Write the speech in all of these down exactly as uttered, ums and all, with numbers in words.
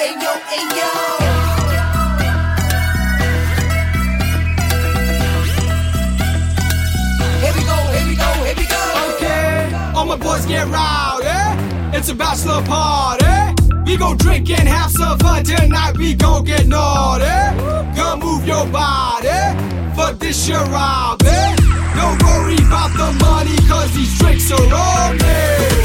ayo, ayo. Here we go, here we go, here we go. Okay, all my boys get rowdy. It's a bachelor party. We gon' drink and have some fun tonight. We gon' get naughty. Come move your body for this year, Robbie. Don't worry about the money, cause these drinks are on me.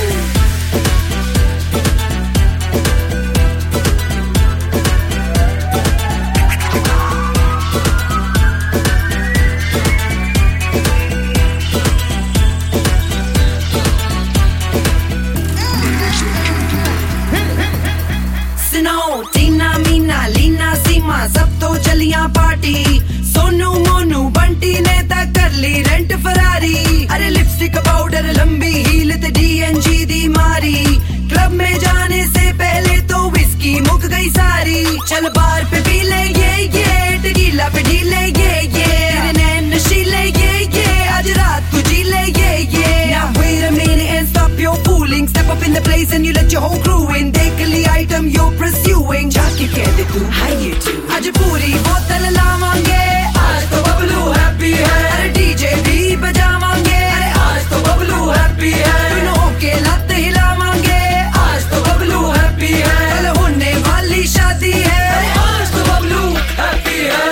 टीना मीना लीना सीमा सब तो चलियां party Sonu Monu Bunty ने तक कर ली rent Ferrari अरे lipstick powder लंबी heel ते डीएनजी दी मारी क्लब में जाने से पहले तो विस्की मुक गई सारी चल बार पे पी ले ये ये टकीला पे ढीले ये ये तेरे नैन नशीले ये ये आज रात को जी ले ये ये Now wait a minute and stop your fooling step up in the place and you let your whole crew in देख ली item you're pursuing जाके कह दे तू how you do आज पूरी बोतल लावांगे आज तो बबलू हैप्पी है अरे डीजे भी बजावांगे अरे आज तो बबलू हैप्पी है दोनों के लत हिलावांगे आज तो बबलू हैप्पी है कल होने वाली शादी है अरे आज तो बबलू हैप्पी है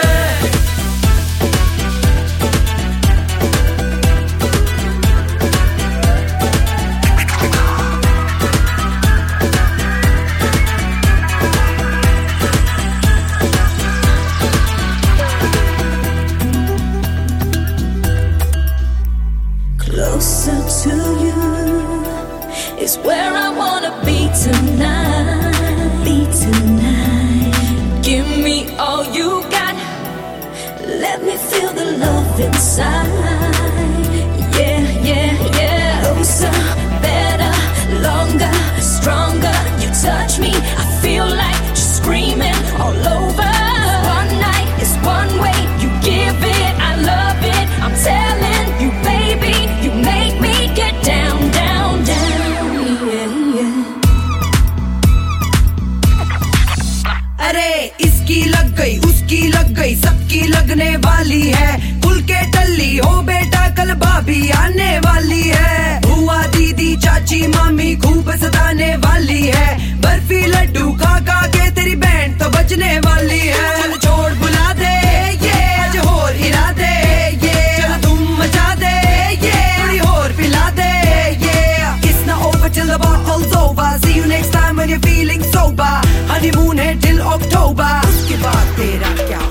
Closer to you is where I wanna be tonight. Be tonight. Give me all you got. Let me feel the love inside. Yeah, yeah, yeah. Closer, better, longer, stronger. You touch me, I feel like just screaming all over. One night is one way. You give it, I love it. I'm telling you, baby. You make me get down, down, down, yeah, yeah. अरे इसकी लग गई उसकी लग गई सबकी लगने वाली है खुल के टल्ली हो बेटा कल भाभी आने वाली है बुआ दीदी चाची मामी खूब सताने वाली है बर्फी लड्डू खा खा के तेरी बैंड तो बजने वाली है चल छोड़ बुला दे ये आज होर हिला दे ये चल तुम मचा दे ये थोड़ी होर पिला दे ये It's not over till the bottle's over See you next time when you're feeling sober Honeymoon है till October उसके बाद तेरा क्या